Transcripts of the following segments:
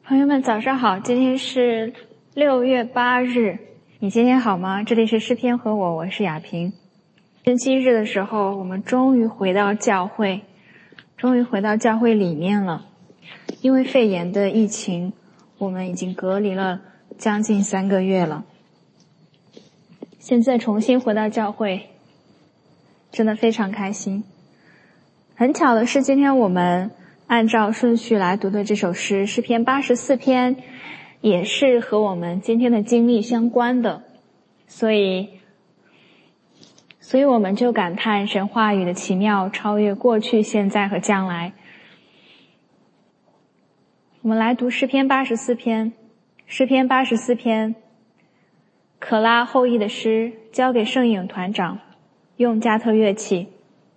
朋友们早上好，今天是6月8日，你今天好吗？这里是诗篇和我是雅萍。星期日的时候，我们终于回到教会里面了。因为肺炎的疫情，我们已经隔离了将近3个月了。现在重新回到教会，真的非常开心。很巧的是，今天我们按照顺序来读的这首诗，诗篇84篇，也是和我们今天的经历相关的，所以我们就感叹神话语的奇妙，超越过去、现在和将来。我们来读诗篇84篇。诗篇84篇，可拉后裔的诗，交给圣影团长，用加特乐器。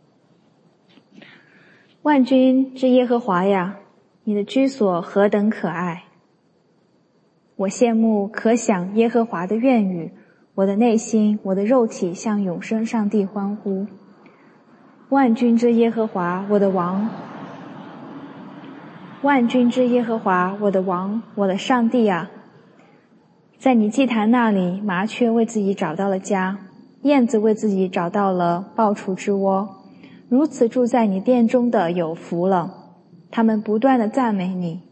万军之耶和华呀，你的居所何等可爱！我羡慕可想耶和华的愿语，我的内心，我的肉体向永生上帝欢呼。万军之耶和华，我的王，万军之耶和华，我的王，我的上帝啊！在你祭坛那里，麻雀为自己找到了家，燕子为自己找到了抱雏之窝。如此住在你殿中的有福了，他们不断地赞美你。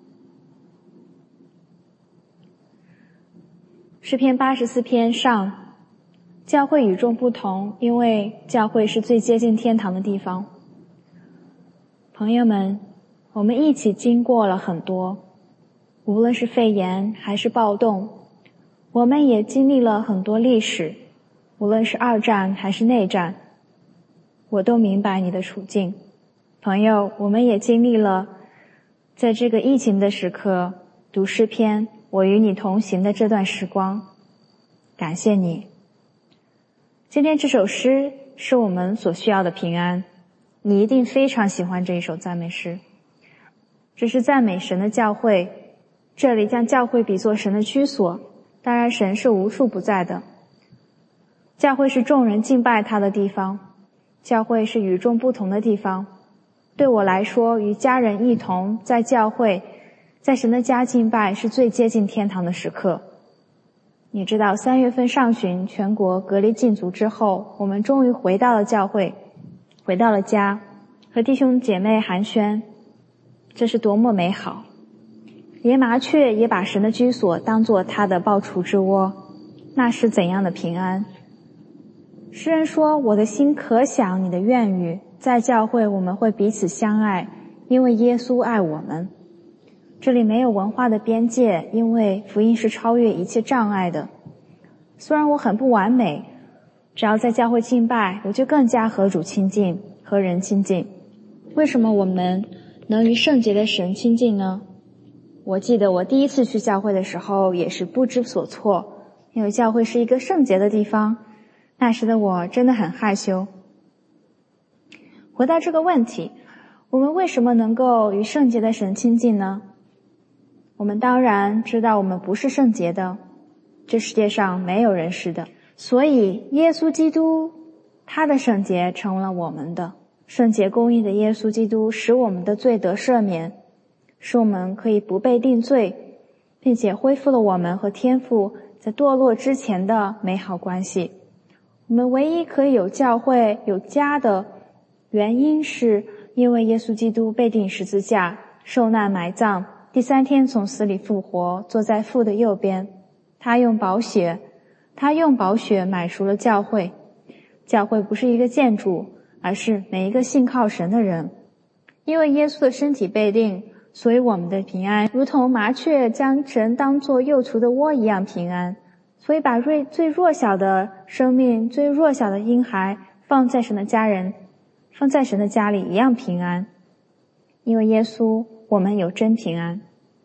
诗篇84篇上，教会与众不同，因为教会是最接近天堂的地方。朋友们，我们一起经过了很多，无论是肺炎还是暴动，我们也经历了很多历史，无论是2战还是内战，我都明白你的处境。朋友，我们也经历了在这个疫情的时刻读诗篇，我与你同行的这段时光，感谢你。今天这首诗是我们所需要的平安，你一定非常喜欢这一首赞美诗。这是赞美神的教会，这里将教会比作神的居所，当然神是无处不在的。教会是众人敬拜他的地方，教会是与众不同的地方。对我来说，与家人一同在教会，在神的家敬拜是最接近天堂的时刻。你知道3月份上旬全国隔离禁足之后，我们终于回到了教会，回到了家，和弟兄姐妹寒暄，这是多么美好。连麻雀也把神的居所当作他的抱雏之窝，那是怎样的平安。诗人说，我的心可想你的愿语，在教会我们会彼此相爱，因为耶稣爱我们。这里没有文化的边界，因为福音是超越一切障碍的。虽然我很不完美，只要在教会敬拜，我就更加和主亲近，和人亲近。为什么我们能与圣洁的神亲近呢？我记得我第一次去教会的时候也是不知所措，因为教会是一个圣洁的地方，那时的我真的很害羞。回到这个问题，我们为什么能够与圣洁的神亲近呢？我们当然知道我们不是圣洁的，这世界上没有人是的，所以耶稣基督他的圣洁成了我们的。圣洁公义的耶稣基督使我们的罪得赦免，使我们可以不被定罪，并且恢复了我们和天父在堕落之前的美好关系。我们唯一可以有教会有家的原因，是因为耶稣基督被钉十字架，受难埋葬，第3天从死里复活，坐在父的右边。他用宝血买赎了教会。教会不是一个建筑，而是每一个信靠神的人。因为耶稣的身体被钉，所以我们的平安如同麻雀将神当作幼雏的窝一样平安。所以把最弱小的生命，最弱小的婴孩放在神的家里一样平安。因为耶稣，我们有真平安。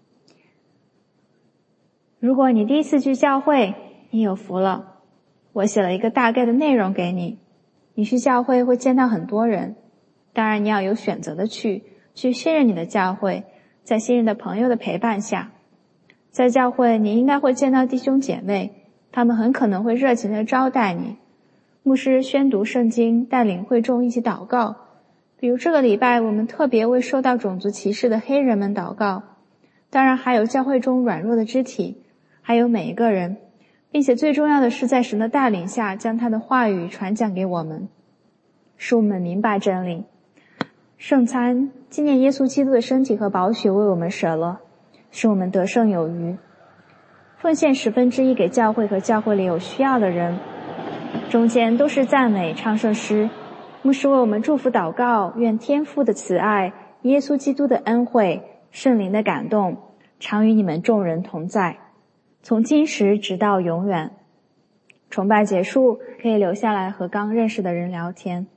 如果你第一次去教会，你有福了。我写了一个大概的内容给你。你去教会会见到很多人，当然你要有选择的去信任你的教会，在信任的朋友的陪伴下。在教会你应该会见到弟兄姐妹，他们很可能会热情地招待你。牧师宣读圣经，带领会众一起祷告。比如这个礼拜我们特别为受到种族歧视的黑人们祷告， 当然还有教会中软弱的肢体，还有每一个人，并且最重要的是在神的带领下将他的话语传讲给我们，使我们明白真理。圣餐纪念耶稣基督的身体和宝血为我们舍了，使我们得胜有余。奉献1/10给教会和教会里有需要的人，中间都是赞美唱圣诗。牧师为我们祝福祷告，愿天父的慈爱、耶稣基督的恩惠、圣灵的感动常与你们众人同在，从今时直到永远。崇拜结束，可以留下来和刚认识的人聊天。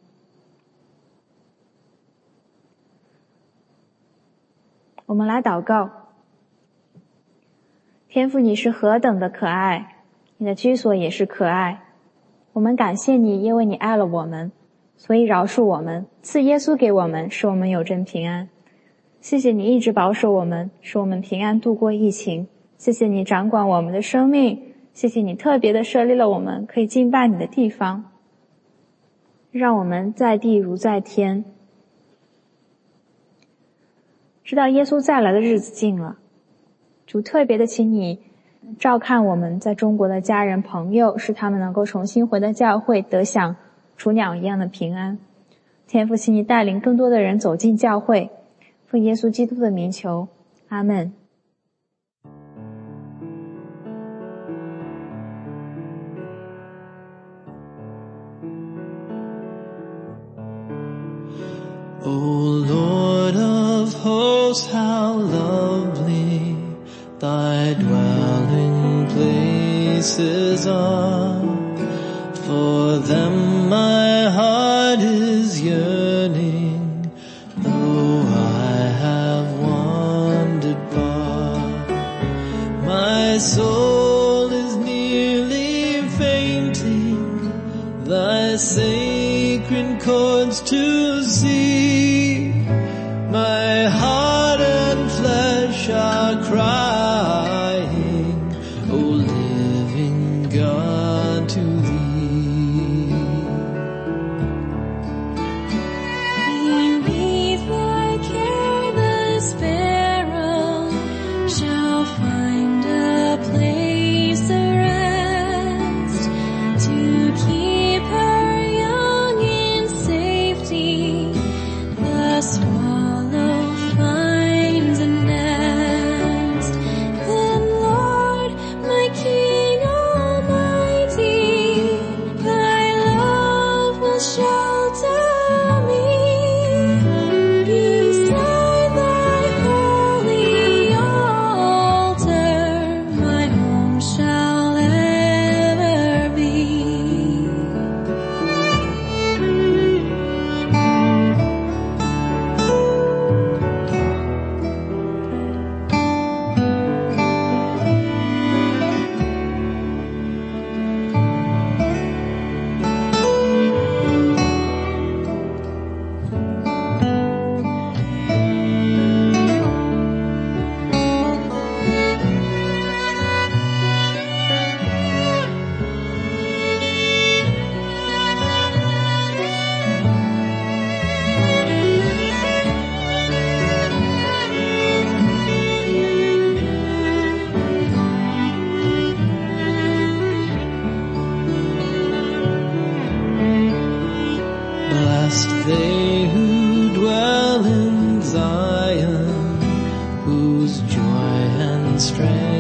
我们来祷告。天父，你是何等的可爱，你的居所也是可爱。我们感谢你，因为你爱了我们，所以饶恕我们，赐耶稣给我们，使我们有真平安。谢谢你一直保守我们，使我们平安度过疫情。谢谢你掌管我们的生命，谢谢你特别的设立了我们可以敬拜你的地方，让我们在地如在天。知道耶稣再来的日子近了，主特别的请你照看我们在中国的家人朋友，使他们能够重新回到教会，得享雏鸟一样的平安。天父，请你带领更多的人走进教会，奉耶稣基督的名求，阿们。 O Lord of hosts, how lovely thy dwelling places are. For them my heart is yearning, though I have wandered far. My soul is nearly fainting, thy sacred courts to see. My heart and flesh are crying, O living God, to thee. Beneath thy care the sparrow shall find a place of rest, to keep her young in safety. The swallow finds a nest. Then, Lord, my King Almighty, thy love will shelter me. Beside thy holy altar, my home shall ever be. Blessed they who dwell in Zion, whose joy and strength